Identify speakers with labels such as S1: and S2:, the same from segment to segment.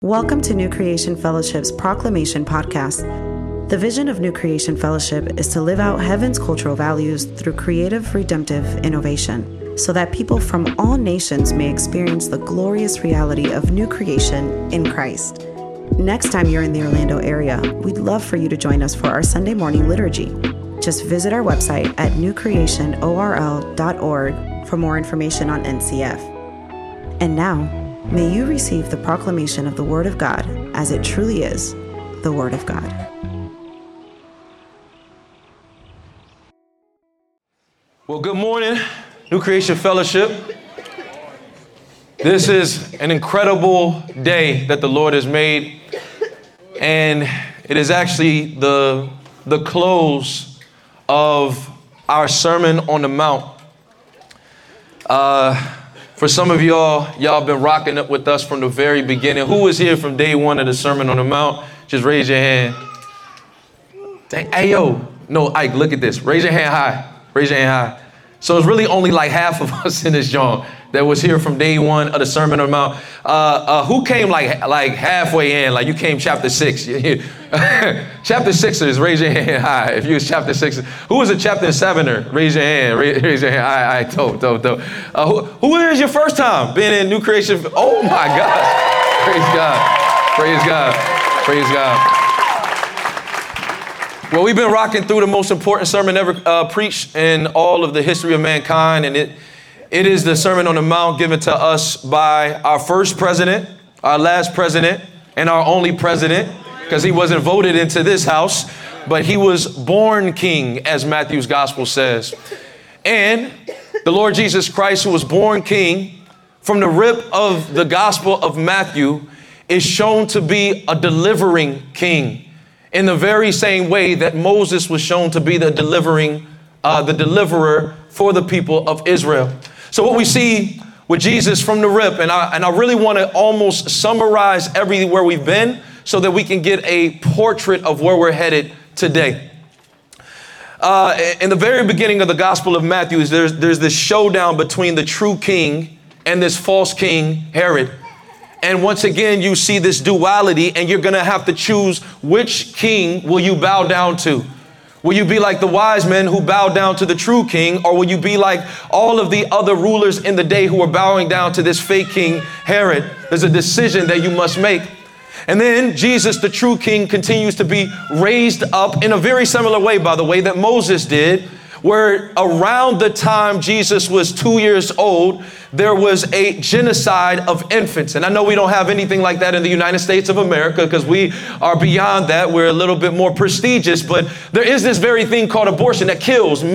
S1: Welcome to New Creation Fellowship's Proclamation Podcast. The vision of New Creation Fellowship is to live out heaven's cultural values through creative, redemptive innovation, so that people from all nations may experience the glorious reality of new creation in Christ. Next time you're in the Orlando area, we'd love for you to join us for our Sunday morning liturgy. Just visit our website at newcreationorl.org for more information on NCF. And now, may you receive the proclamation of the Word of God as it truly is, the Word of God.
S2: Well, good morning, New Creation Fellowship. This is an incredible day that the Lord has made, and it is actually the close of our Sermon on the Mount. For some of y'all been rocking it with us from the very beginning. Who was here from day one of the Sermon on the Mount? Just raise your hand. Dang, hey, yo. No, Ike, look at this. Raise your hand high. Raise your hand high. So it's really only like half of us in this joint that was here from day one of the Sermon on the Mount. Who came like halfway in? Like you came chapter 6. Chapter 6ers, raise your hand high. If you was chapter 6, who was a chapter 7er? Raise your hand. Raise your hand. All right, dope. Who is your first time being in New Creation? Oh my God. Praise God. Praise God. Praise God. Well, we've been rocking through the most important sermon ever preached in all of the history of mankind, and it is the Sermon on the Mount given to us by our first president, our last president, and our only president, because he wasn't voted into this house, but he was born king, as Matthew's gospel says. And the Lord Jesus Christ, who was born king, from the rip of the gospel of Matthew, is shown to be a delivering king, in the very same way that Moses was shown to be the deliverer for the people of Israel. So what we see with Jesus from the rip, and I really want to almost summarize everywhere we've been so that we can get a portrait of where we're headed today. In the very beginning of the Gospel of Matthew, there's this showdown between the true king and this false king, Herod. And once again, you see this duality, and you're going to have to choose which king will you bow down to. Will you be like the wise men who bowed down to the true king, or will you be like all of the other rulers in the day who were bowing down to this fake king, Herod? There's a decision that you must make. And then Jesus, the true king, continues to be raised up in a very similar way, by the way, that Moses did, where around the time Jesus was 2 years old, there was a genocide of infants. And I know we don't have anything like that in the United States of America because we are beyond that. We're a little bit more prestigious, but there is this very thing called abortion that kills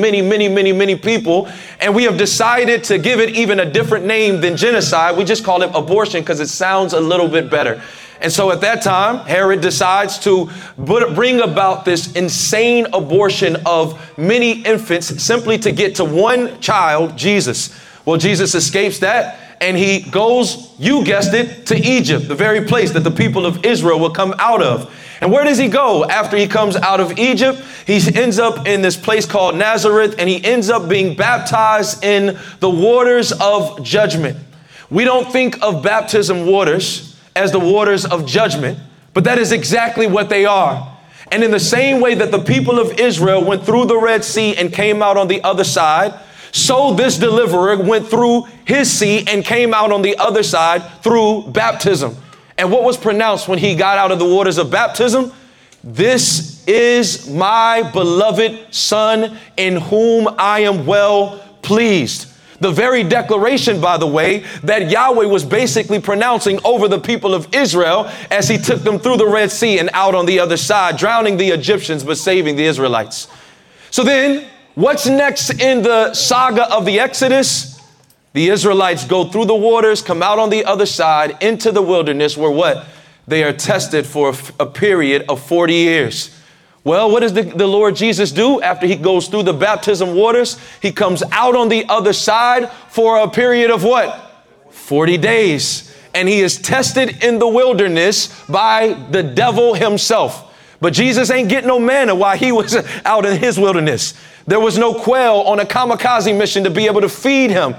S2: many people. And we have decided to give it even a different name than genocide. We just call it abortion because it sounds a little bit better. And so at that time, Herod decides to bring about this insane abortion of many infants simply to get to one child, Jesus. Well, Jesus escapes that and he goes, you guessed it, to Egypt, the very place that the people of Israel will come out of. And where does he go after he comes out of Egypt? He ends up in this place called Nazareth, and he ends up being baptized in the waters of judgment. We don't think of baptism waters as the waters of judgment, but that is exactly what they are. And in the same way that the people of Israel went through the Red Sea and came out on the other side, so this deliverer went through his sea and came out on the other side through baptism. And what was pronounced when he got out of the waters of baptism? This is my beloved son in whom I am well pleased. The very declaration, by the way, that Yahweh was basically pronouncing over the people of Israel as he took them through the Red Sea and out on the other side, drowning the Egyptians, but saving the Israelites. So then what's next in the saga of the Exodus? The Israelites go through the waters, come out on the other side into the wilderness where what? They are tested for a period of 40 years. Well, what does the Lord Jesus do after he goes through the baptism waters? He comes out on the other side for a period of what? 40 days. And he is tested in the wilderness by the devil himself. But Jesus ain't getting no manna while he was out in his wilderness. There was no quail on a kamikaze mission to be able to feed him.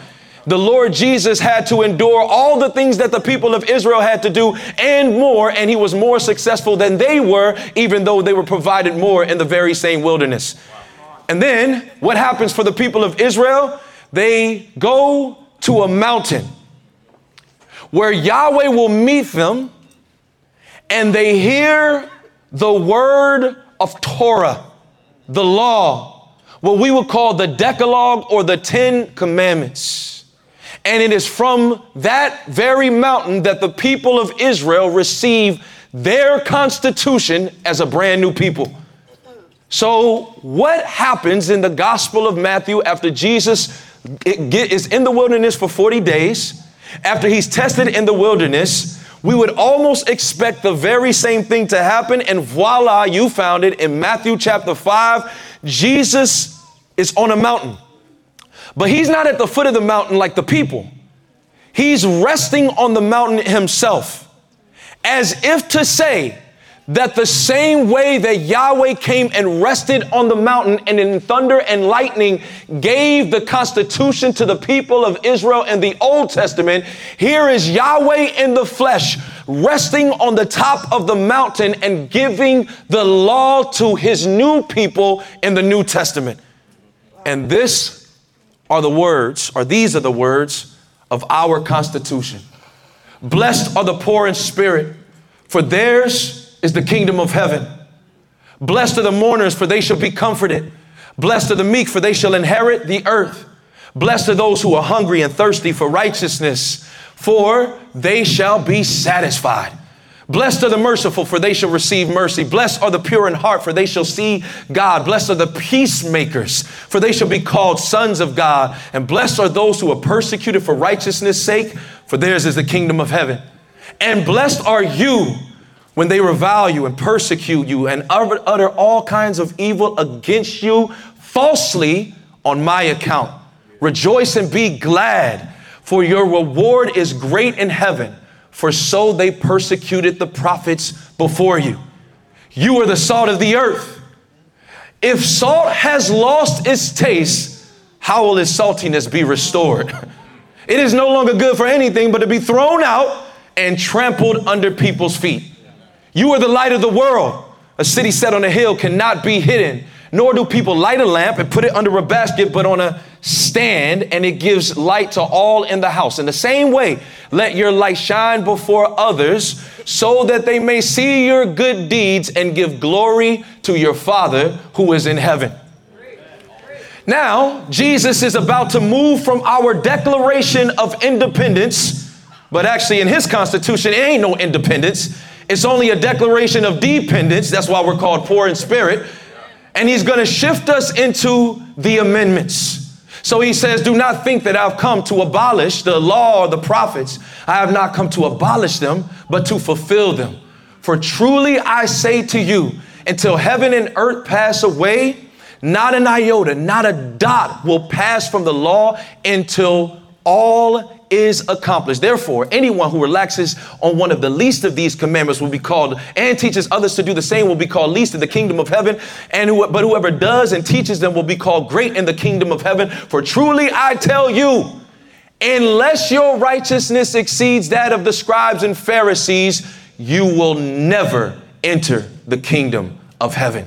S2: The Lord Jesus had to endure all the things that the people of Israel had to do and more, and he was more successful than they were, even though they were provided more in the very same wilderness. And then what happens for the people of Israel? They go to a mountain where Yahweh will meet them, and they hear the word of Torah, the law, what we would call the Decalogue or the 10 Commandments. And it is from that very mountain that the people of Israel receive their constitution as a brand new people. So what happens in the Gospel of Matthew after Jesus is in the wilderness for 40 days, after he's tested in the wilderness? We would almost expect the very same thing to happen. And voila, you found it in Matthew chapter 5. Jesus is on a mountain. But he's not at the foot of the mountain like the people. He's resting on the mountain himself, as if to say that the same way that Yahweh came and rested on the mountain and in thunder and lightning gave the constitution to the people of Israel in the Old Testament, here is Yahweh in the flesh resting on the top of the mountain and giving the law to his new people in the New Testament. And these are the words of our Constitution. Blessed are the poor in spirit, for theirs is the kingdom of heaven. Blessed are the mourners, for they shall be comforted. Blessed are the meek, for they shall inherit the earth. Blessed are those who are hungry and thirsty for righteousness, for they shall be satisfied. Blessed are the merciful, for they shall receive mercy. Blessed are the pure in heart, for they shall see God. Blessed are the peacemakers, for they shall be called sons of God. And blessed are those who are persecuted for righteousness' sake, for theirs is the kingdom of heaven. And blessed are you when they revile you and persecute you and utter all kinds of evil against you falsely on my account. Rejoice and be glad, for your reward is great in heaven. For so they persecuted the prophets before you. You are the salt of the earth. If salt has lost its taste, how will its saltiness be restored? It is no longer good for anything but to be thrown out and trampled under people's feet. You are the light of the world. A city set on a hill cannot be hidden, nor do people light a lamp and put it under a basket, but on a stand, and it gives light to all in the house. In the same way, let your light shine before others so that they may see your good deeds and give glory to your Father who is in heaven. Now, Jesus is about to move from our Declaration of Independence, but actually in his Constitution, it ain't no independence. It's only a declaration of dependence. That's why we're called poor in spirit. And he's going to shift us into the amendments. So he says, do not think that I've come to abolish the law or the prophets. I have not come to abolish them, but to fulfill them. For truly I say to you, until heaven and earth pass away, not an iota, not a dot will pass from the law until all is accomplished. Therefore, anyone who relaxes on one of the least of these commandments will be called, and teaches others to do the same will be called least in the kingdom of heaven. But whoever does and teaches them will be called great in the kingdom of heaven. For truly I tell you, unless your righteousness exceeds that of the scribes and Pharisees, you will never enter the kingdom of heaven.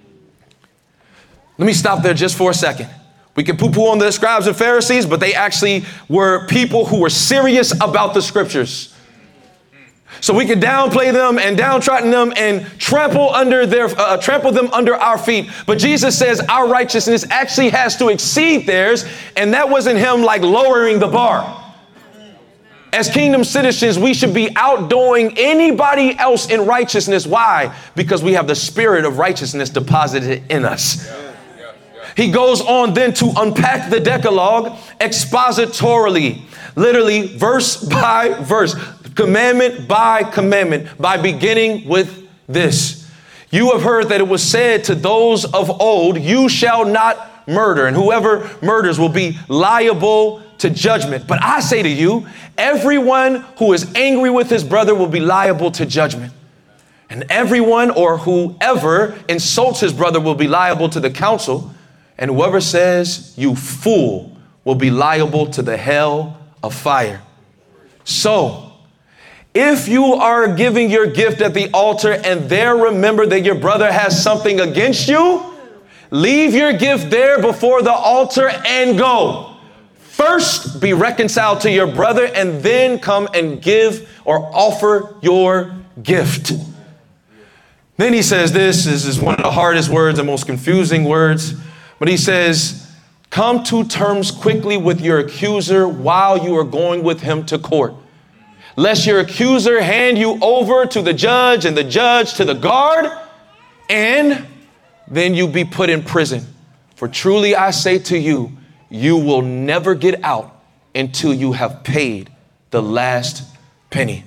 S2: Let me stop there just for a second. We can poo-poo on the scribes and Pharisees, but they actually were people who were serious about the scriptures. So we can downplay them and downtrodden them and trample them under our feet. But Jesus says our righteousness actually has to exceed theirs. And that wasn't him like lowering the bar. As kingdom citizens, we should be outdoing anybody else in righteousness. Why? Because we have the spirit of righteousness deposited in us. He goes on then to unpack the Decalogue expositorily, literally verse by verse, commandment, by beginning with this. You have heard that it was said to those of old, you shall not murder, and whoever murders will be liable to judgment. But I say to you, everyone who is angry with his brother will be liable to judgment. And everyone or whoever insults his brother will be liable to the council. And whoever says, you fool, will be liable to the hell of fire. So, if you are giving your gift at the altar and there remember that your brother has something against you, leave your gift there before the altar and go. First, be reconciled to your brother and then come and give or offer your gift. Then he says this is one of the hardest words and most confusing words, but he says, come to terms quickly with your accuser while you are going with him to court. Lest your accuser hand you over to the judge and the judge to the guard, and then you be put in prison. For truly I say to you, you will never get out until you have paid the last penny.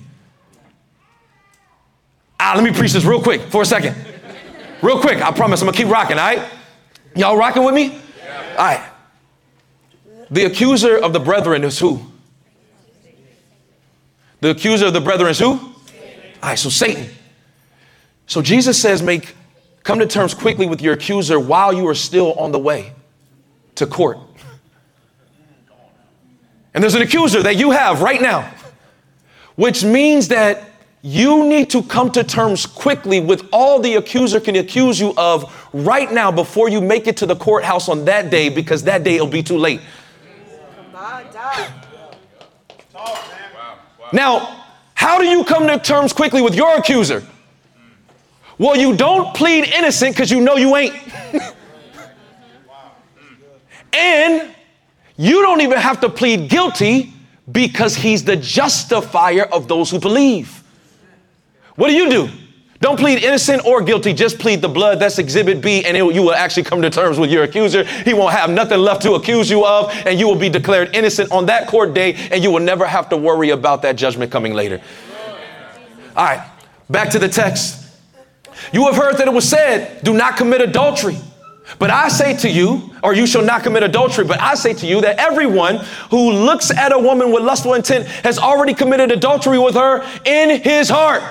S2: Let me preach this real quick for a second. Real quick, I promise I'm gonna keep rocking, all right? Y'all rocking with me? Yeah. All right. The accuser of the brethren is who? The accuser of the brethren is who? All right, so Satan. So Jesus says, come to terms quickly with your accuser while you are still on the way to court. And there's an accuser that you have right now, which means that you need to come to terms quickly with all the accuser can accuse you of right now before you make it to the courthouse on that day, because that day it'll be too late. Now, how do you come to terms quickly with your accuser? Well, you don't plead innocent because you know you ain't. And you don't even have to plead guilty because he's the justifier of those who believe. What do? Don't plead innocent or guilty. Just plead the blood. That's exhibit B. And you will actually come to terms with your accuser. He won't have nothing left to accuse you of. And you will be declared innocent on that court day. And you will never have to worry about that judgment coming later. All right, back to the text. You have heard that it was said, do not commit adultery. But I say to you, or you shall not commit adultery. But I say to you that everyone who looks at a woman with lustful intent has already committed adultery with her in his heart.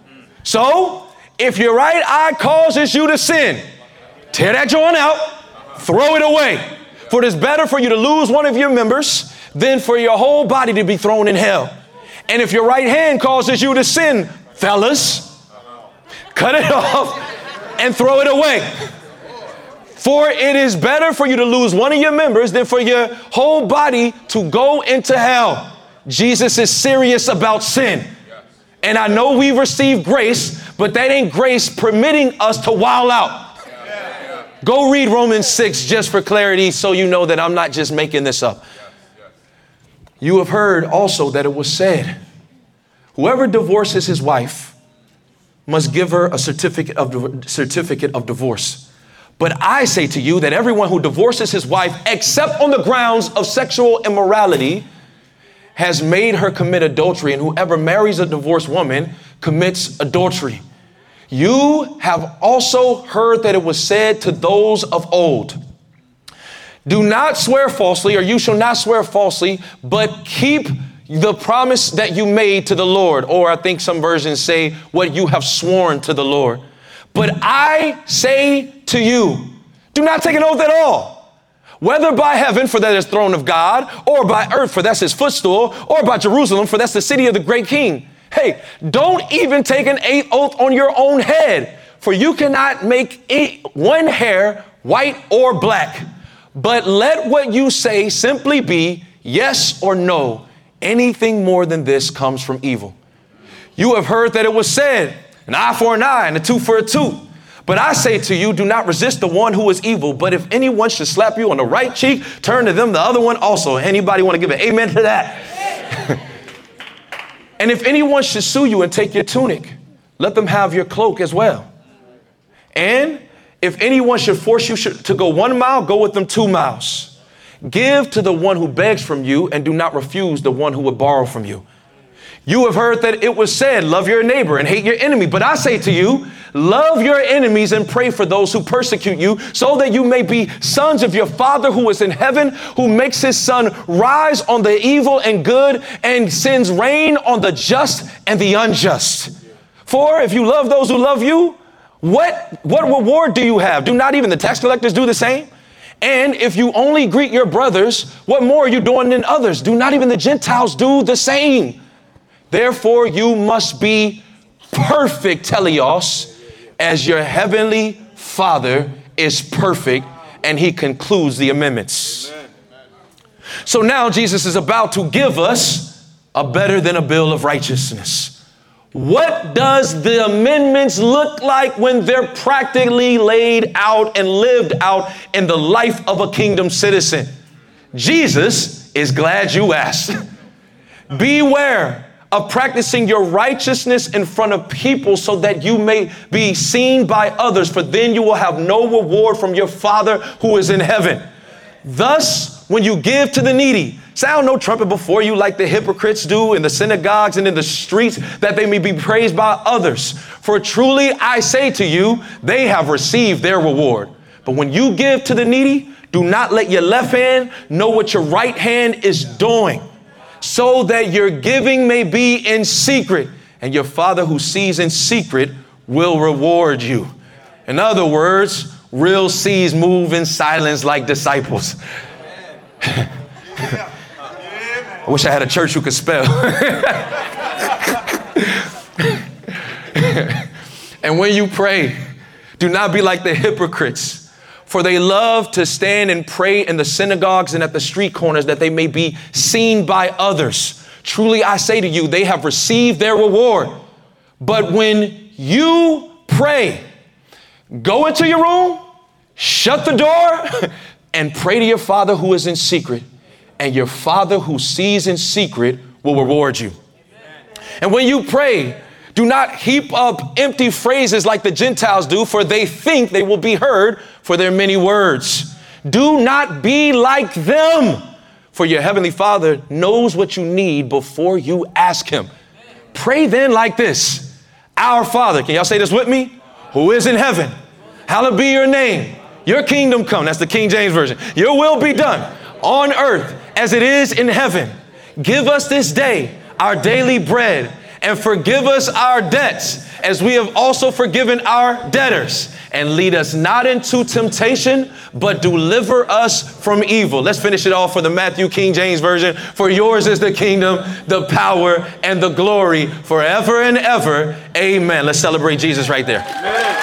S2: So if your right eye causes you to sin, tear that joint out, throw it away. For it is better for you to lose one of your members than for your whole body to be thrown in hell. And if your right hand causes you to sin, fellas, cut it off and throw it away. For it is better for you to lose one of your members than for your whole body to go into hell. Jesus is serious about sin. And I know we receive grace, but that ain't grace permitting us to wild out. Go read Romans 6 just for clarity so you know that I'm not just making this up. You have heard also that it was said, whoever divorces his wife must give her a certificate of divorce. But I say to you that everyone who divorces his wife, except on the grounds of sexual immorality, has made her commit adultery, and whoever marries a divorced woman commits adultery. You have also heard that it was said to those of old, do not swear falsely, or you shall not swear falsely, but keep the promise that you made to the Lord. Or I think some versions say what you have sworn to the Lord. But I say to you, do not take an oath at all. Whether by heaven, for that is the throne of God, or by earth, for that's his footstool, or by Jerusalem, for that's the city of the great king. Hey, don't even take an oath on your own head, for you cannot make one hair white or black. But let what you say simply be yes or no. Anything more than this comes from evil. You have heard that it was said, an eye for an eye and a tooth for a tooth. But I say to you, do not resist the one who is evil. But if anyone should slap you on the right cheek, turn to them the other one also. Anybody want to give an amen to that? And if anyone should sue you and take your tunic, let them have your cloak as well. And if anyone should force you to go 1 mile, go with them 2 miles. Give to the one who begs from you and do not refuse the one who would borrow from you. You have heard that it was said, love your neighbor and hate your enemy. But I say to you, love your enemies and pray for those who persecute you, so that you may be sons of your Father who is in heaven, who makes his sun rise on the evil and good and sends rain on the just and the unjust. For if you love those who love you, what reward do you have? Do not even the tax collectors do the same? And if you only greet your brothers, what more are you doing than others? Do not even the Gentiles do the same? Therefore, you must be perfect, teleos, as your heavenly Father is perfect. And he concludes the amendments. So now Jesus is about to give us a better than a bill of righteousness. What does the amendments look like when they're practically laid out and lived out in the life of a kingdom citizen? Jesus is glad you asked. Beware of practicing your righteousness in front of people so that you may be seen by others, for then you will have no reward from your Father who is in heaven. Thus, when you give to the needy, sound no trumpet before you like the hypocrites do in the synagogues and in the streets, that they may be praised by others. For truly I say to you, they have received their reward. But when you give to the needy, do not let your left hand know what your right hand is doing, so that your giving may be in secret, and your Father who sees in secret will reward you. In other words, real sees move in silence like disciples. I wish I had a church who could spell. And when you pray, do not be like the hypocrites, for they love to stand and pray in the synagogues and at the street corners, that they may be seen by others. Truly, I say to you, they have received their reward. But when you pray, go into your room, shut the door, and pray to your Father who is in secret, and your Father who sees in secret will reward you. And when you pray, do not heap up empty phrases like the Gentiles do, for they think they will be heard for their many words. Do not be like them, for your heavenly Father knows what you need before you ask him. Pray then like this: Our Father, can y'all say this with me? Who is in heaven, hallowed be your name. Your kingdom come. That's the King James Version. Your will be done on earth as it is in heaven. Give us this day our daily bread, and forgive us our debts as we have also forgiven our debtors. And lead us not into temptation, but deliver us from evil. Let's finish it off for the Matthew King James Version. For yours is the kingdom, the power, and the glory forever and ever. Amen. Let's celebrate Jesus right there. Amen.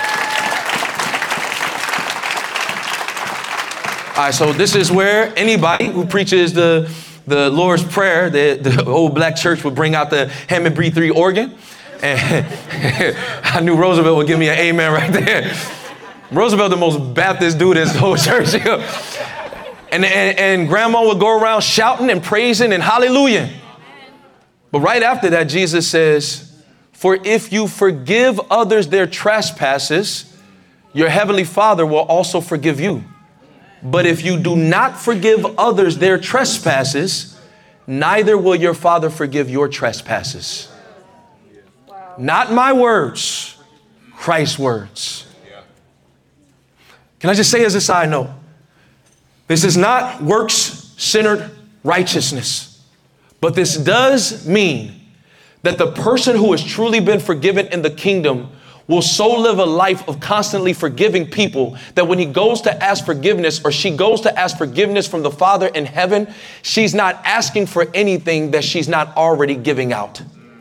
S2: All right, so this is where anybody who preaches the Lord's Prayer, the old black church would bring out the Hammond B3 organ. And I knew Roosevelt would give me an amen right there. Roosevelt, the most Baptist dude in this whole church. And grandma would go around shouting and praising and hallelujah. But right after that, Jesus says, for if you forgive others their trespasses, your heavenly Father will also forgive you. But if you do not forgive others their trespasses, neither will your Father forgive your trespasses. Wow. Not my words, Christ's words. Can I just say as a side note, this is not works-centered righteousness, but this does mean that the person who has truly been forgiven in the kingdom will so live a life of constantly forgiving people that when he goes to ask forgiveness, or she goes to ask forgiveness from the Father in heaven, she's not asking for anything that she's not already giving out.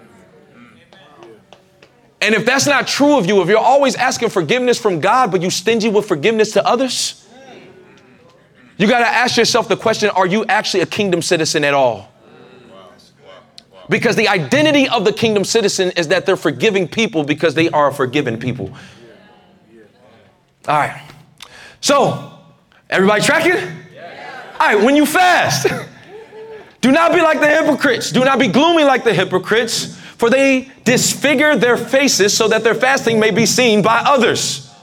S2: And if that's not true of you, if you're always asking forgiveness from God, but you stingy with forgiveness to others, you got to ask yourself the question, are you actually a kingdom citizen at all? Because the identity of the kingdom citizen is that they're forgiving people because they are a forgiven people. All right. So, everybody tracking? All right, when you fast, do not be like the hypocrites. Do not be gloomy like the hypocrites, for they disfigure their faces so that their fasting may be seen by others.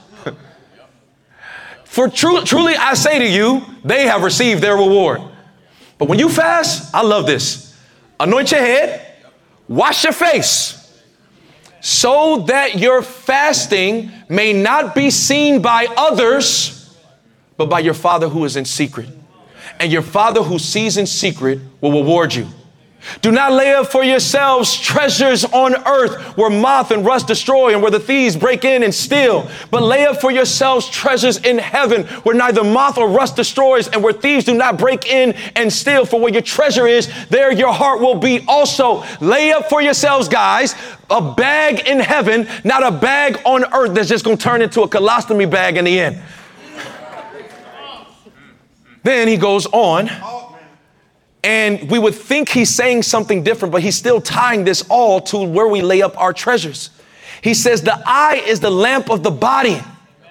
S2: For truly I say to you, they have received their reward. But when you fast, I love this. Anoint your head, wash your face, so that your fasting may not be seen by others, but by your Father who is in secret. And your Father who sees in secret will reward you. Do not lay up for yourselves treasures on earth where moth and rust destroy and where the thieves break in and steal. But lay up for yourselves treasures in heaven where neither moth or rust destroys and where thieves do not break in and steal. For where your treasure is, there your heart will be also. Lay up for yourselves, guys, a bag in heaven, not a bag on earth that's just going to turn into a colostomy bag in the end. Then he goes on. And we would think he's saying something different, but he's still tying this all to where we lay up our treasures. He says the eye is the lamp of the body.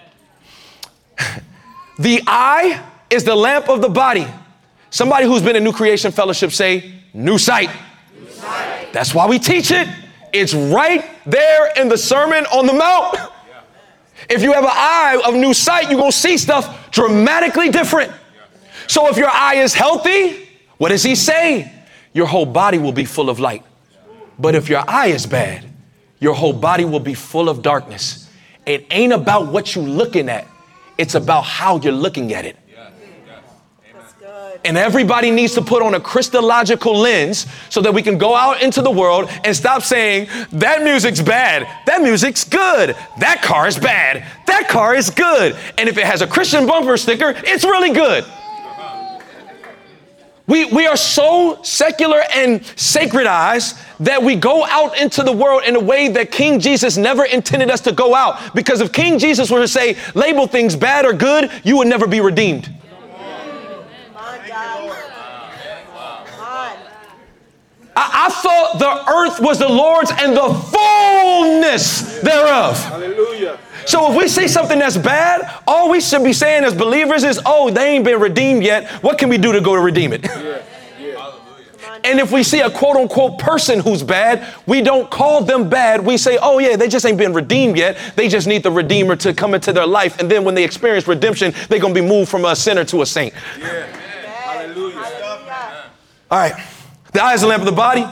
S2: The eye is the lamp of the body. Somebody who's been in New Creation Fellowship say, new sight. New sight. That's why we teach it. It's right there in the Sermon on the Mount. Yeah. If you have an eye of new sight, you're going to see stuff dramatically different. Yeah. So if your eye is healthy, what does he say? Your whole body will be full of light. But if your eye is bad, your whole body will be full of darkness. It ain't about what you're looking at. It's about how you're looking at it. And everybody needs to put on a Christological lens so that we can go out into the world and stop saying, that music's bad. That music's good. That car is bad. That car is good. And if it has a Christian bumper sticker, it's really good. We are so secular and sacredized that we go out into the world in a way that King Jesus never intended us to go out. Because if King Jesus were to say, label things bad or good, you would never be redeemed. I thought the earth was the Lord's and the fullness thereof. Hallelujah. So if we see something that's bad, all we should be saying as believers is, oh, they ain't been redeemed yet. What can we do to go to redeem it? Yeah. Yeah. And if we see a quote unquote person who's bad, we don't call them bad. We say, oh yeah, they just ain't been redeemed yet. They just need the Redeemer to come into their life. And then when they experience redemption, they're going to be moved from a sinner to a saint. Yeah. Hallelujah. All right. The eye is the lamp of the body.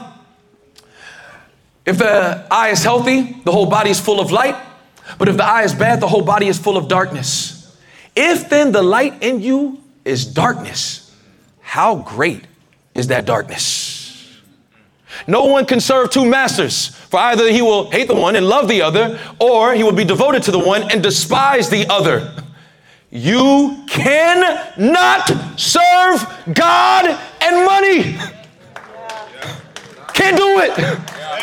S2: If the eye is healthy, the whole body is full of light. But if the eye is bad, the whole body is full of darkness. If then the light in you is darkness, how great is that darkness? No one can serve two masters, for either he will hate the one and love the other, or he will be devoted to the one and despise the other. You cannot serve God and money. Can't do it.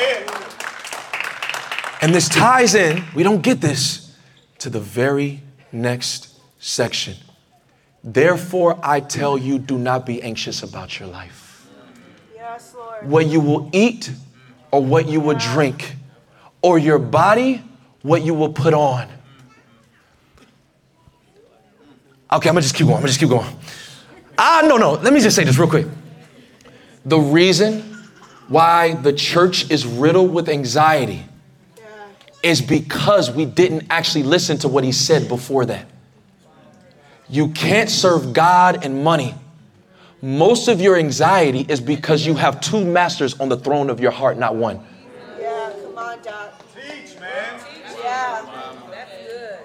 S2: And this ties in, we don't get this, to the very next section. Therefore, I tell you, do not be anxious about your life. Yes, Lord. What you will eat or what you will drink, or your body, what you will put on. Okay, I'm gonna just keep going. No. Let me just say this real quick. The reason why the church is riddled with anxiety is because we didn't actually listen to what he said before that. You can't serve God and money. Most of your anxiety is because you have two masters on the throne of your heart, not one. Yeah, come on, Doc. Teach, man. Yeah, that's good.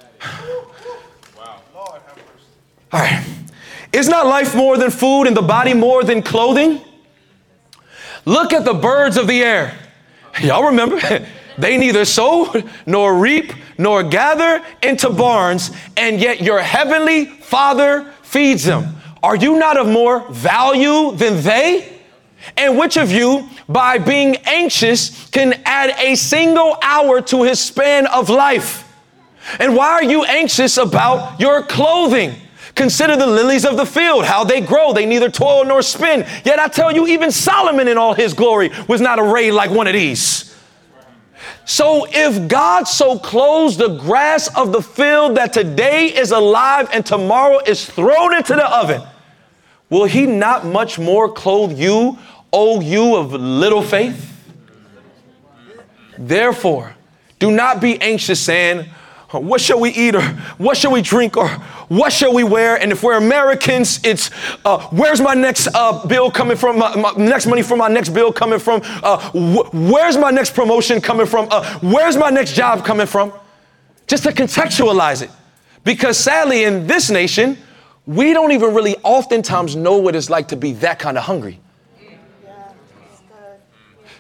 S2: Wow. Lord have mercy. All right. Is not life more than food and the body more than clothing? Look at the birds of the air. Y'all remember? They neither sow nor reap nor gather into barns, and yet your heavenly Father feeds them. Are you not of more value than they? And which of you, by being anxious, can add a single hour to his span of life? And why are you anxious about your clothing? Consider the lilies of the field, how they grow. They neither toil nor spin. Yet I tell you, even Solomon in all his glory was not arrayed like one of these. So if God so clothes the grass of the field that today is alive and tomorrow is thrown into the oven, will he not much more clothe you, O you of little faith? Therefore, do not be anxious saying, what shall we eat, or what shall we drink, or what shall we wear? And if we're Americans, it's where's my next bill coming from, my next money for my next bill coming from, where's my next promotion coming from, where's my next job coming from? Just to contextualize it. Because sadly, in this nation, we don't even really oftentimes know what it's like to be that kind of hungry.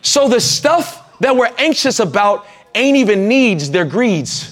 S2: So the stuff that we're anxious about ain't even needs, they're greeds.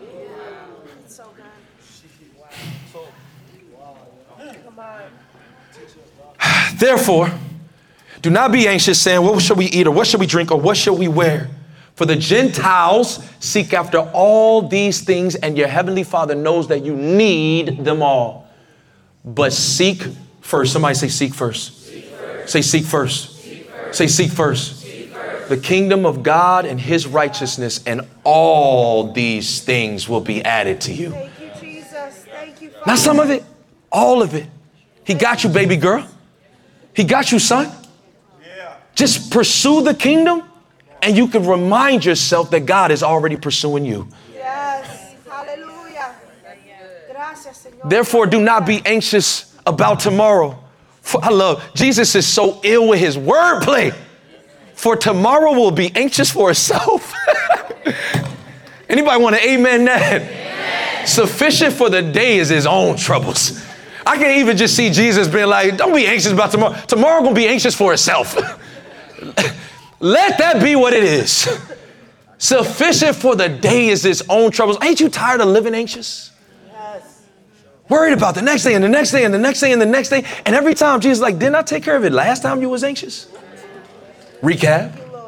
S2: Therefore, do not be anxious, saying, what shall we eat, or what shall we drink, or what shall we wear? For the Gentiles seek after all these things, and your heavenly Father knows that you need them all. But seek first. Somebody say seek first. Seek first. Say seek first. Seek first. Say seek first. Seek first. The kingdom of God and his righteousness, and all these things will be added to you.
S3: Thank you, Jesus. Thank you, Father.
S2: Not some of it, all of it. He got you, baby girl. He got you, son. Yeah. Just pursue the kingdom, and you can remind yourself that God is already pursuing you.
S3: Yes. Hallelujah. Gracias, Señor.
S2: Therefore, do not be anxious about tomorrow. For I love, Jesus is so ill with his wordplay. For tomorrow will be anxious for itself. Anybody want to amen that? Amen. Sufficient for the day is his own troubles. I can even just see Jesus being like, don't be anxious about tomorrow. Tomorrow gonna be anxious for itself. Let that be what it is. Sufficient for the day is its own troubles. Ain't you tired of living anxious?
S3: Yes.
S2: Worried about the next day and the next day and the next day and the next day. And every time Jesus is like, didn't I take care of it last time you was anxious? Recap.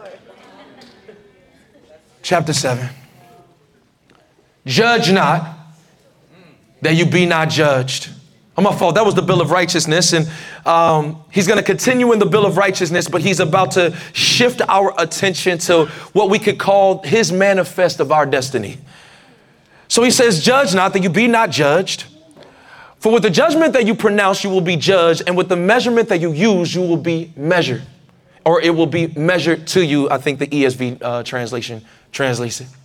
S2: Chapter 7. Judge not that you be not judged. Oh, my fault. That was the Bill of Righteousness. And he's going to continue in the Bill of Righteousness, but he's about to shift our attention to what we could call his manifest of our destiny. So he says, judge not that you be not judged. For with the judgment that you pronounce, you will be judged. And with the measurement that you use, you will be measured. Or it will be measured to you. I think the ESV translation translates it.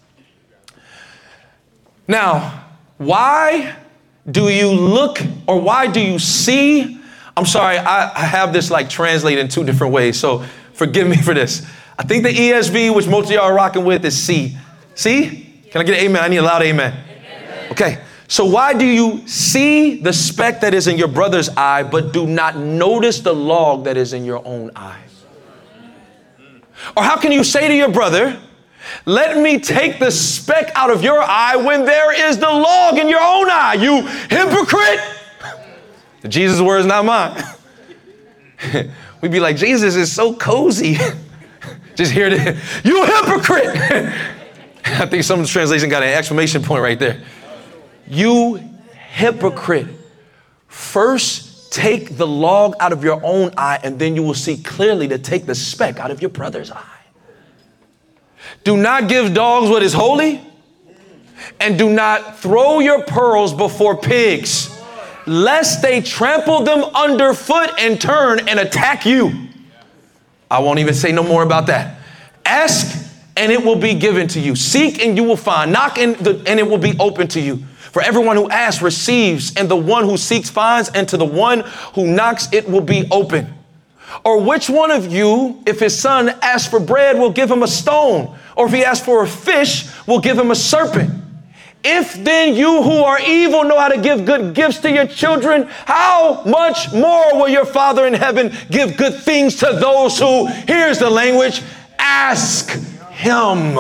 S2: Now, why do you look, or why do you see? I'm sorry, I have this like translated in two different ways, so forgive me for this. I think the ESV, which most of y'all are rocking with, is see. See? Can I get an amen? I need a loud amen. Amen. Okay, so why do you see the speck that is in your brother's eye, but do not notice the log that is in your own eye? Or how can you say to your brother, let me take the speck out of your eye when there is the log in your own eye, you hypocrite? Jesus' words, not mine. We'd be like, Jesus is so cozy. Just hear it. You hypocrite. I think some translation got an exclamation point right there. You hypocrite. First, take the log out of your own eye, and then you will see clearly to take the speck out of your brother's eye. Do not give dogs what is holy, and do not throw your pearls before pigs, lest they trample them underfoot and turn and attack you. I won't even say no more about that. Ask, and it will be given to you. Seek, and you will find. Knock, and it will be open to you. For everyone who asks receives, and the one who seeks finds, and to the one who knocks it will be open. Or which one of you, if his son asks for bread, will give him a stone? Or if he asks for a fish, will give him a serpent? If then you who are evil know how to give good gifts to your children, how much more will your Father in heaven give good things to those who, here's the language, ask him?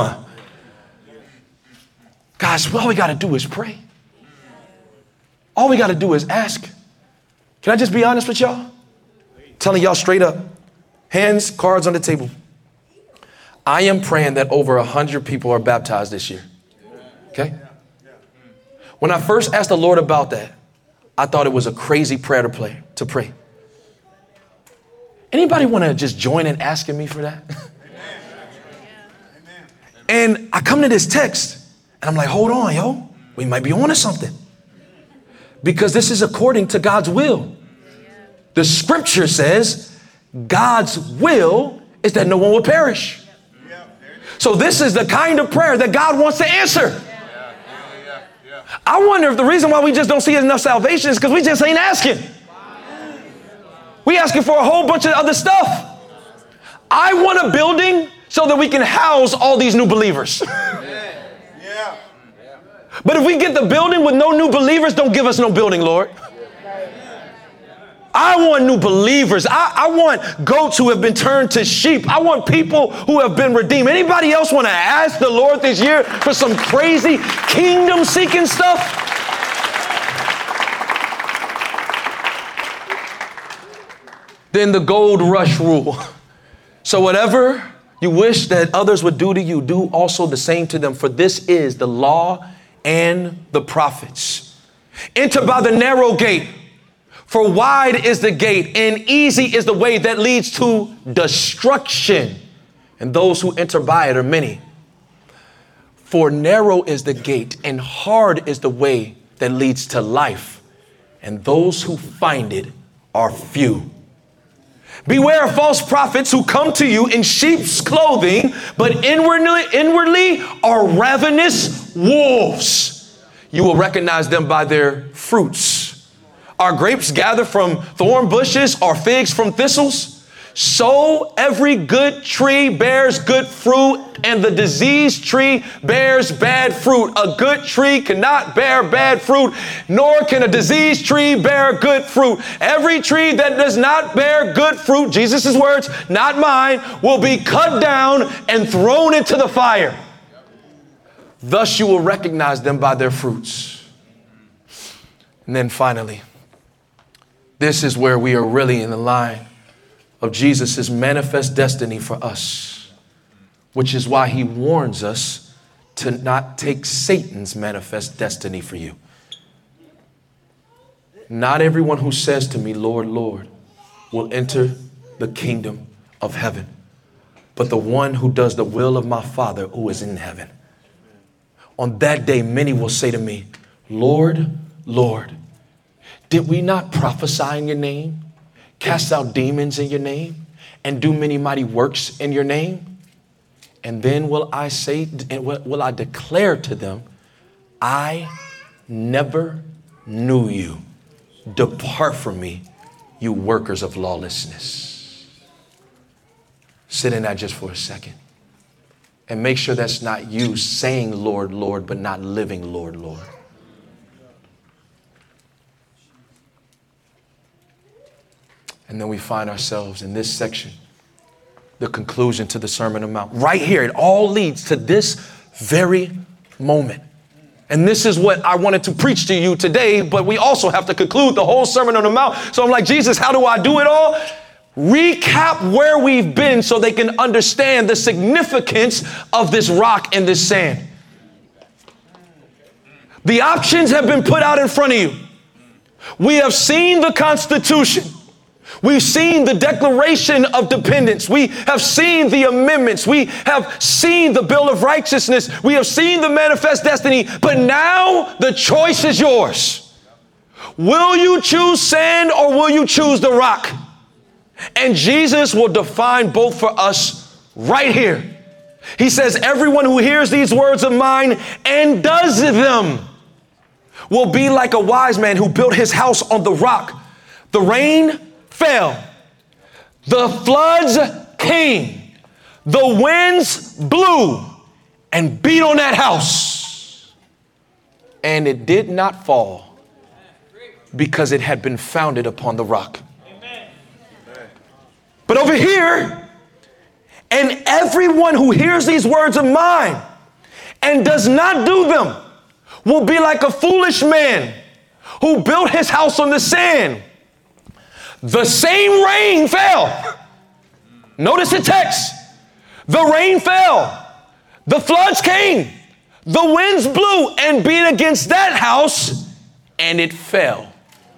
S2: Guys, all we got to do is pray. All we got to do is ask. Can I just be honest with y'all? Telling y'all straight up, hands, cards on the table. I am praying that over 100 people are baptized this year. Okay? When I first asked the Lord about that, I thought it was a crazy prayer to pray. Anybody want to just join in asking me for that? And I come to this text and I'm like, hold on, yo, we might be on to something. Because this is according to God's will. The scripture says God's will is that no one will perish. So this is the kind of prayer that God wants to answer. I wonder if the reason why we just don't see enough salvation is because we just ain't asking. We asking for a whole bunch of other stuff. I want a building so that we can house all these new believers. But if we get the building with no new believers, don't give us no building, Lord. I want new believers. I want goats who have been turned to sheep. I want people who have been redeemed. Anybody else want to ask the Lord this year for some crazy kingdom seeking stuff? Then the gold rush rule. So whatever you wish that others would do to you, do also the same to them. For this is the law and the prophets. Enter by the narrow gate, for wide is the gate and easy is the way that leads to destruction, and those who enter by it are many. For narrow is the gate and hard is the way that leads to life, and those who find it are few. Beware of false prophets who come to you in sheep's clothing, but inwardly are ravenous wolves. You will recognize them by their fruits. Are grapes gathered from thorn bushes or figs from thistles? So every good tree bears good fruit, and the diseased tree bears bad fruit. A good tree cannot bear bad fruit, nor can a diseased tree bear good fruit. Every tree that does not bear good fruit, Jesus' words, not mine, will be cut down and thrown into the fire. Thus you will recognize them by their fruits. And then finally, this is where we are really in the line of Jesus' manifest destiny for us, which is why he warns us to not take Satan's manifest destiny for you. Not everyone who says to me, Lord, Lord, will enter the kingdom of heaven, but the one who does the will of my Father who is in heaven. On that day, many will say to me, Lord, Lord, did we not prophesy in your name, cast out demons in your name, and do many mighty works in your name? And then will I say, and will I declare to them, I never knew you. Depart from me, you workers of lawlessness. Sit in that just for a second. And make sure that's not you saying, Lord, Lord, but not living, Lord, Lord. And then we find ourselves in this section, the conclusion to the Sermon on the Mount. Right here, it all leads to this very moment. And this is what I wanted to preach to you today, but we also have to conclude the whole Sermon on the Mount. So I'm like, Jesus, how do I do it all? Recap where we've been so they can understand the significance of this rock and this sand. The options have been put out in front of you. We have seen the Constitution. We've seen the Declaration of Dependence. We have seen the amendments. We have seen the Bill of Righteousness. We have seen the manifest destiny. But now the choice is yours. Will you choose sand or will you choose the rock? And Jesus will define both for us right here. He says, everyone who hears these words of mine and does them will be like a wise man who built his house on the rock. The rain fell, the floods came, the winds blew and beat on that house, and it did not fall because it had been founded upon the rock. But over here, and everyone who hears these words of mine and does not do them will be like a foolish man who built his house on the sand. The same rain fell. Notice the text. The rain fell. The floods came. The winds blew and beat against that house, and it fell.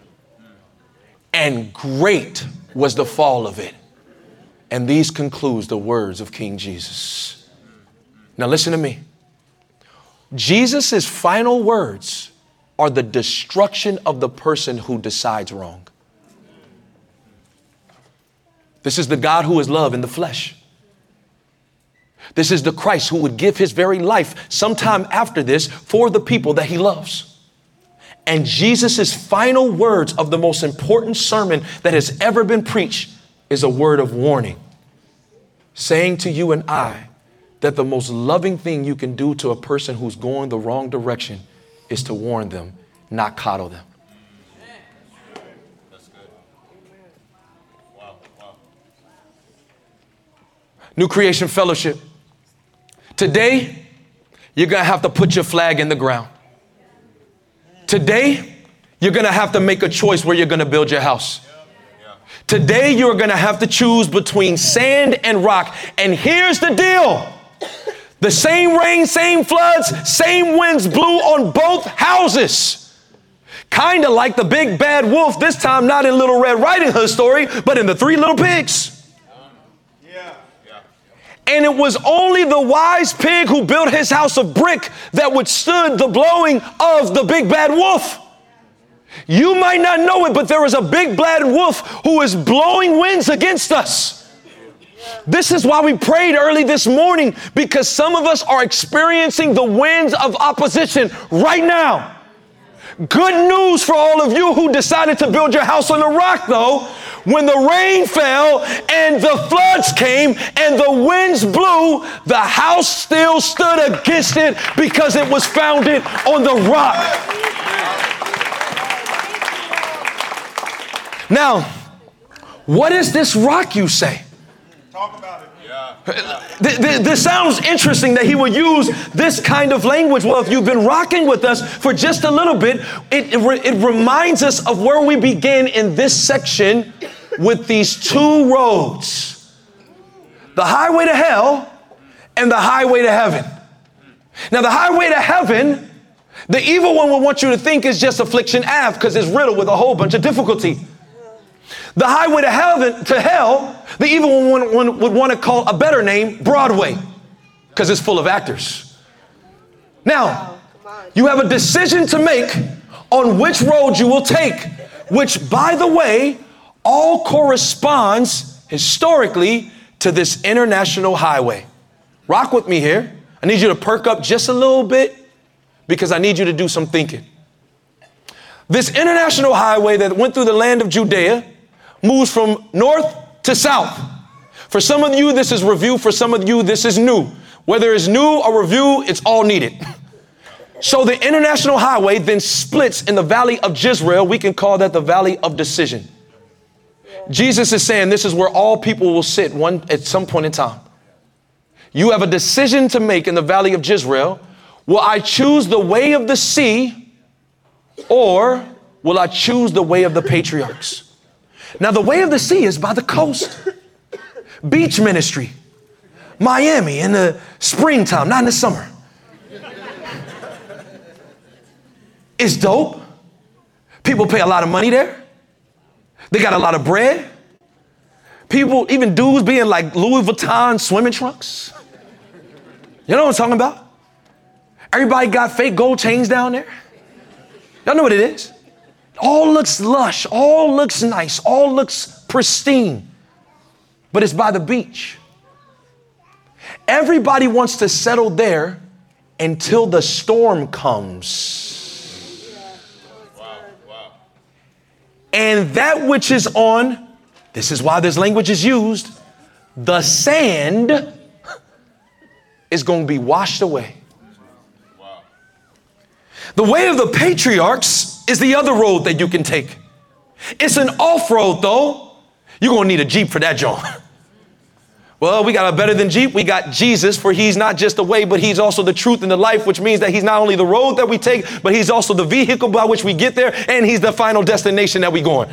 S2: And great was the fall of it. And these concludes the words of King Jesus. Now listen to me. Jesus' final words are the destruction of the person who decides wrong. This is the God who is love in the flesh. This is the Christ who would give his very life sometime after this for the people that he loves. And Jesus' final words of the most important sermon that has ever been preached is a word of warning, saying to you and I that the most loving thing you can do to a person who's going the wrong direction is to warn them, not coddle them. New Creation Fellowship, today, you're going to have to put your flag in the ground. Today, you're going to have to make a choice where you're going to build your house. Today, you're going to have to choose between sand and rock. And here's the deal. The same rain, same floods, same winds blew on both houses. Kind of like the big bad wolf, this time not in Little Red Riding Hood story, but in the Three Little Pigs. And it was only the wise pig who built his house of brick that withstood the blowing of the big bad wolf. You might not know it, but there is a big bad wolf who is blowing winds against us. This is why we prayed early this morning, because some of us are experiencing the winds of opposition right now. Good news for all of you who decided to build your house on a rock, though. When the rain fell and the floods came and the winds blew, the house still stood against it because it was founded on the rock. Now, what is this rock, you say?
S4: Talk about it.
S2: This sounds interesting that he would use this kind of language. Well, if you've been rocking with us for just a little bit, it reminds us of where we begin in this section with these two roads, the highway to hell and the highway to heaven. Now, the highway to heaven, the evil one will want you to think is just Affliction Ave because it's riddled with a whole bunch of difficulty. The highway to hell, the evil one would want to call a better name Broadway because it's full of actors. Now, you have a decision to make on which road you will take, which, by the way, all corresponds historically to this international highway. Rock with me here. I need you to perk up just a little bit because I need you to do some thinking. This international highway that went through the land of Judea moves from north to south. For some of you, this is review. For some of you, this is new. Whether it's new or review, it's all needed. So the international highway then splits in the valley of Jezreel. We can call that the valley of decision. Jesus is saying this is where all people will sit at some point in time. You have a decision to make in the valley of Jezreel. Will I choose the way of the sea, or will I choose the way of the patriarchs? Now, the way of the sea is by the coast. Beach ministry. Miami in the springtime, not in the summer. It's dope. People pay a lot of money there. They got a lot of bread. People, even dudes be in like Louis Vuitton swimming trunks. You know what I'm talking about? Everybody got fake gold chains down there. Y'all know what it is. All looks lush, all looks nice, all looks pristine, but it's by the beach. Everybody wants to settle there until the storm comes.
S4: Wow.
S2: And that which is on, this is why this language is used, the sand is going to be washed away.
S4: Wow.
S2: The way of the patriarchs is the other road that you can take. It's an off-road though. You're going to need a Jeep for that, John. Well, we got a better than Jeep. We got Jesus, for he's not just the way, but he's also the truth and the life, which means that he's not only the road that we take, but he's also the vehicle by which we get there, and he's the final destination that we going.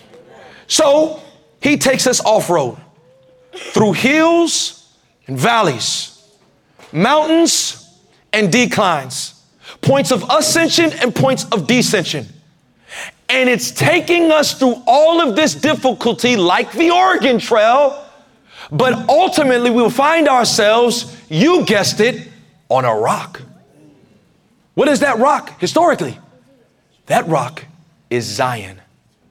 S2: So he takes us off-road through hills and valleys, mountains and declines, points of ascension and points of descension. And it's taking us through all of this difficulty like the Oregon Trail, but ultimately we will find ourselves, you guessed it, on a rock. What is that rock historically? That rock is Zion,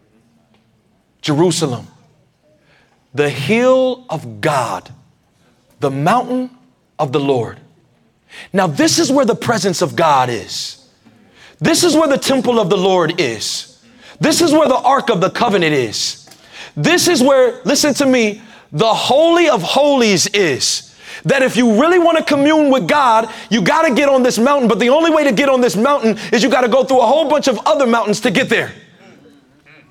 S2: Jerusalem, the hill of God, the mountain of the Lord. Now, this is where the presence of God is. This is where the temple of the Lord is. This is where the Ark of the Covenant is. This is where, listen to me, the Holy of Holies is. That if you really want to commune with God, you got to get on this mountain. But the only way to get on this mountain is you got to go through a whole bunch of other mountains to get there.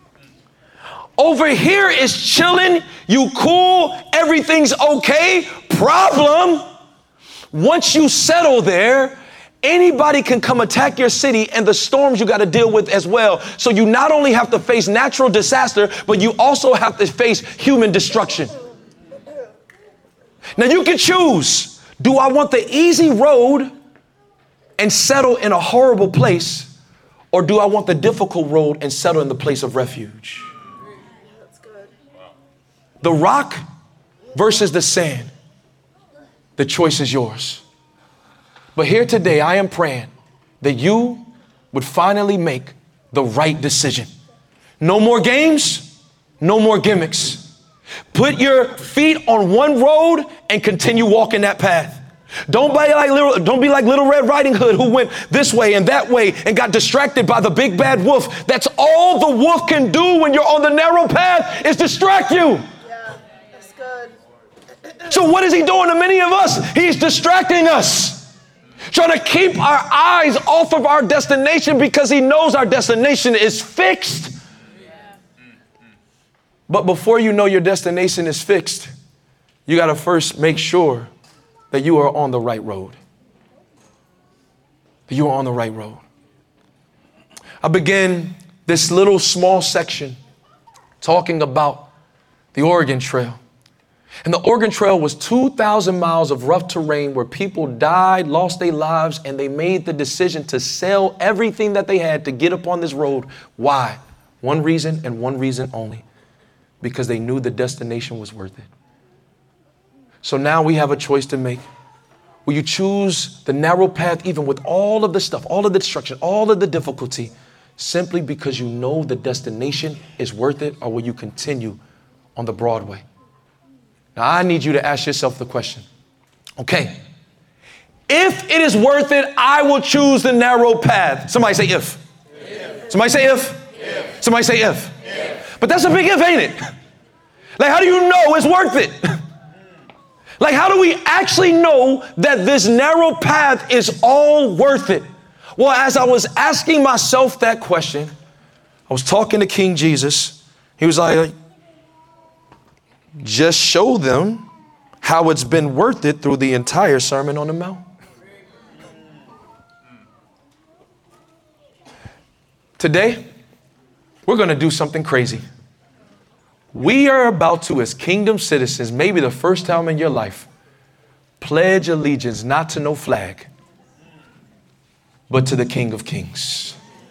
S2: Over here is chilling, you cool, everything's okay. problem, once you settle there, anybody can come attack your city and the storms you got to deal with as well. So you not only have to face natural disaster, but you also have to face human destruction. Now you can choose. Do I want the easy road and settle in a horrible place? Or do I want the difficult road and settle in the place of refuge?
S3: That's good.
S2: The rock versus the sand. The choice is yours. But here today, I am praying that you would finally make the right decision. No more games, no more gimmicks. Put your feet on one road and continue walking that path. Don't be like Little Red Riding Hood, who went this way and that way and got distracted by the big bad wolf. That's all the wolf can do when you're on the narrow path, is distract you.
S3: Yeah, that's good.
S2: So what is he doing to many of us? He's distracting us, trying to keep our eyes off of our destination because he knows our destination is fixed. But before you know your destination is fixed, you got to first make sure that you are on the right road. That you are on the right road. I begin this little small section talking about the Oregon Trail. And the Oregon Trail was 2,000 miles of rough terrain where people died, lost their lives, and they made the decision to sell everything that they had to get up on this road. Why? One reason and one reason only. Because they knew the destination was worth it. So now we have a choice to make. Will you choose the narrow path, even with all of the stuff, all of the destruction, all of the difficulty, simply because you know the destination is worth it? Or will you continue on the broad way? Now, I need you to ask yourself the question. Okay, if it is worth it, I will choose the narrow path. Somebody say if. Somebody say if. Somebody say if. But that's a big if, ain't it? Like, how do you know it's worth it? Like, how do we actually know that this narrow path is all worth it? Well, as I was asking myself that question, I was talking to King Jesus. He was like, just show them how it's been worth it through the entire Sermon on the Mount. Today, we're going to do something crazy. We are about to, as kingdom citizens, maybe the first time in your life, pledge allegiance not to no flag, but to the King of Kings.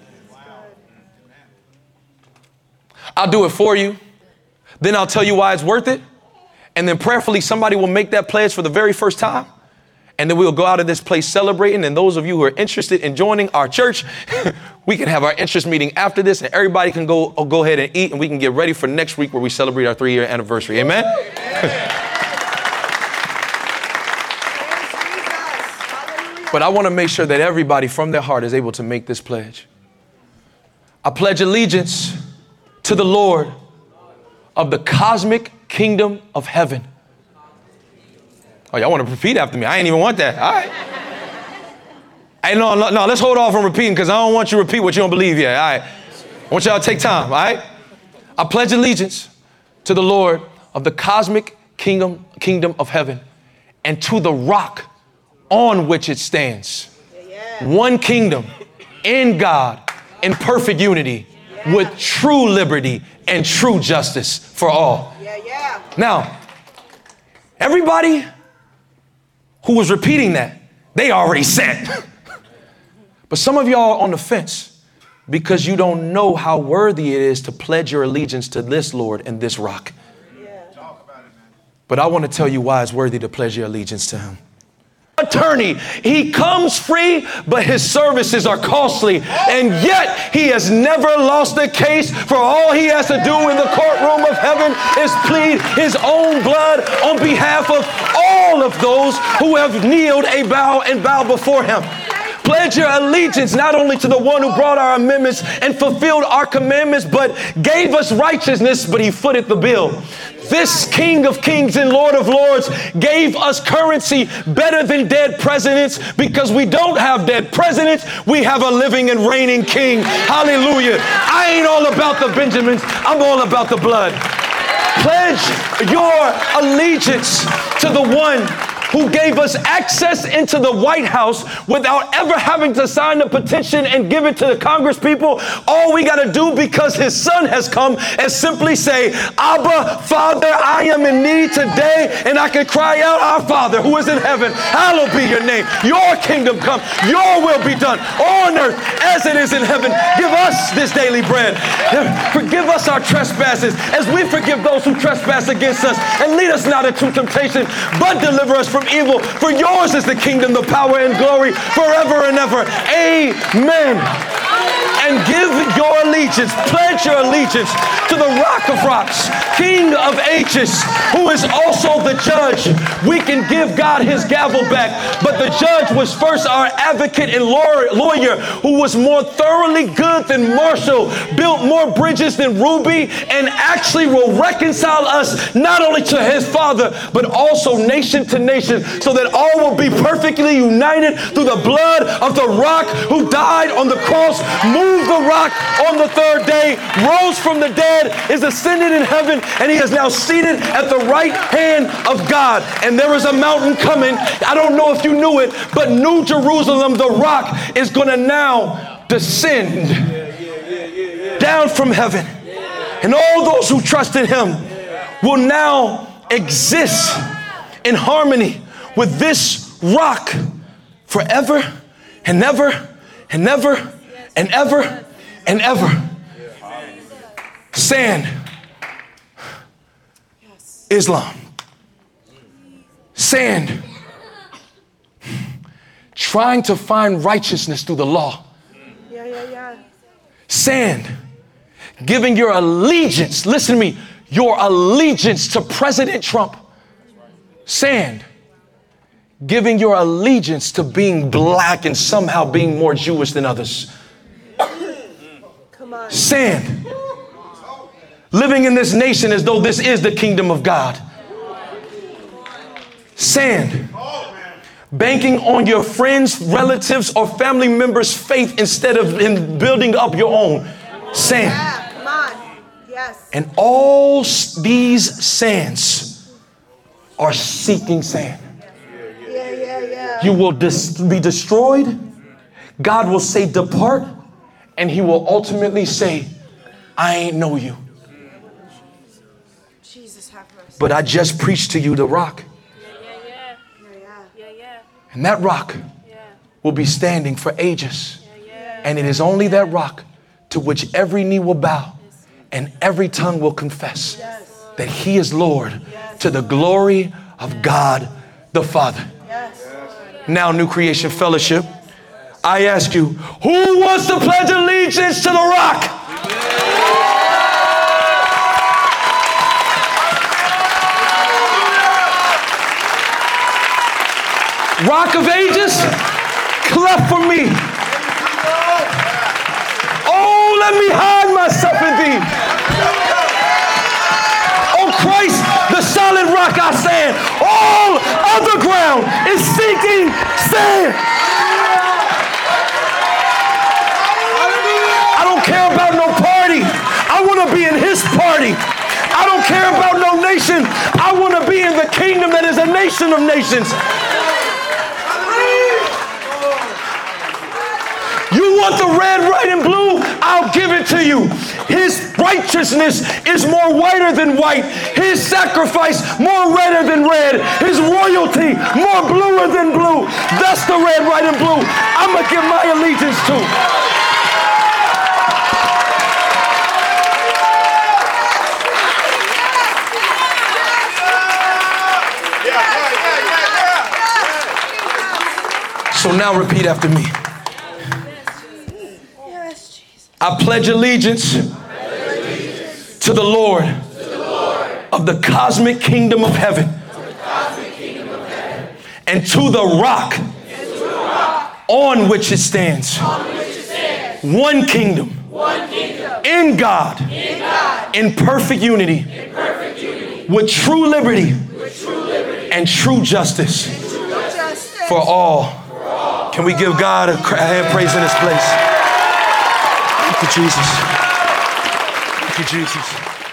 S2: I'll do it for you. Then I'll tell you why it's worth it. And then prayerfully, somebody will make that pledge for the very first time. And then we'll go out of this place celebrating. And those of you who are interested in joining our church, we can have our interest meeting after this, and everybody can go ahead and eat, and we can get ready for next week where we celebrate our 3-year anniversary. Amen? But I want to make sure that everybody from their heart is able to make this pledge. I pledge allegiance to the Lord of the cosmic kingdom of heaven. Oh, y'all want to repeat after me? I ain't even want that. All right. Hey, no, let's hold off on repeating because I don't want you to repeat what you don't believe yet. All right. I want y'all to take time. All right. I pledge allegiance to the Lord of the cosmic kingdom of heaven and to the rock on which it stands. One kingdom in God in perfect unity with true liberty and true justice for all. Now, everybody who was repeating that, they already said. But some of y'all are on the fence because you don't know how worthy it is to pledge your allegiance to this Lord and this rock. But I want to tell you why it's worthy to pledge your allegiance to him. Attorney, he comes free, but his services are costly, and yet he has never lost a case. For all he has to do in the courtroom of heaven is plead his own blood on behalf of all of those who have kneeled and bow before him. Pledge your allegiance not only to the one who brought our amendments and fulfilled our commandments, but gave us righteousness, but he footed the bill. This King of Kings and Lord of Lords gave us currency better than dead presidents, because we don't have dead presidents. We have a living and reigning king. Hallelujah. I ain't all about the Benjamins. I'm all about the blood. Pledge your allegiance to the one who gave us access into the White House without ever having to sign a petition and give it to the Congress people. All we got to do, because his son has come, is simply say, Abba, Father, I am in need today, and I can cry out, our Father who is in heaven, hallowed be your name. Your kingdom come, your will be done on earth as it is in heaven. Give us this daily bread. Forgive us our trespasses as we forgive those who trespass against us, and lead us not into temptation, but deliver us from evil. For yours is the kingdom, the power, and glory forever and ever. Amen. And give your allegiance, pledge your allegiance to the Rock of Rocks, King of Ages, who is also the judge. We can give God his gavel back, but the judge was first our advocate and lawyer, who was more thoroughly good than Marshall, built more bridges than Ruby, and actually will reconcile us not only to his Father, but also nation to nation, so that all will be perfectly united through the blood of the Rock, who died on the cross, moved the rock on the third day, rose from the dead, is ascended in heaven, and he is now seated at the right hand of God. And there is a mountain coming. I don't know if you knew it, but New Jerusalem, the rock, is going to now descend down from heaven. And all those who trust in him will now exist in harmony with this rock forever and ever and ever and ever and ever. Sand. Islam. Sand. Trying to find righteousness through the law. Sand. Giving your allegiance, listen to me, your allegiance to President Trump. Sand. Giving your allegiance to being black and somehow being more Jewish than others. Sand. Living in this nation as though this is the kingdom of God. Sand. Banking on your friends, relatives, or family members' faith instead of in building up your own. Sand.
S3: Come on. Yes.
S2: And all these sands are seeking sand. You will be destroyed. God will say, depart. And he will ultimately say, I ain't know you.
S3: Jesus, have mercy.
S2: But I just preached to you the rock. And that rock will be standing for ages. And it is only that rock to which every knee will bow and every tongue will confess that he is Lord, to the glory of God the Father. Now, New Creation Fellowship, I ask you, who wants to pledge allegiance to the rock? Rock of Ages, clap for me. Oh, let me hide myself in thee. Oh, Christ, the solid rock I stand. All other ground is sinking sand. I don't care about no party. I want to be in his party. I don't care about no nation. I want to be in the kingdom that is a nation of nations. You want the red, white, and blue? I'll give it to you. His righteousness is more whiter than white. His sacrifice more redder than red. His royalty more bluer than blue. That's the red, white, and blue I'm going to give my allegiance to. So now repeat after me. I pledge allegiance to the Lord of the cosmic kingdom of heaven and to the rock on which it stands. One kingdom in God, in perfect unity, with true liberty and true justice for all. Can we give God a hand praise in this place? Thank you, Jesus. Thank you, Jesus.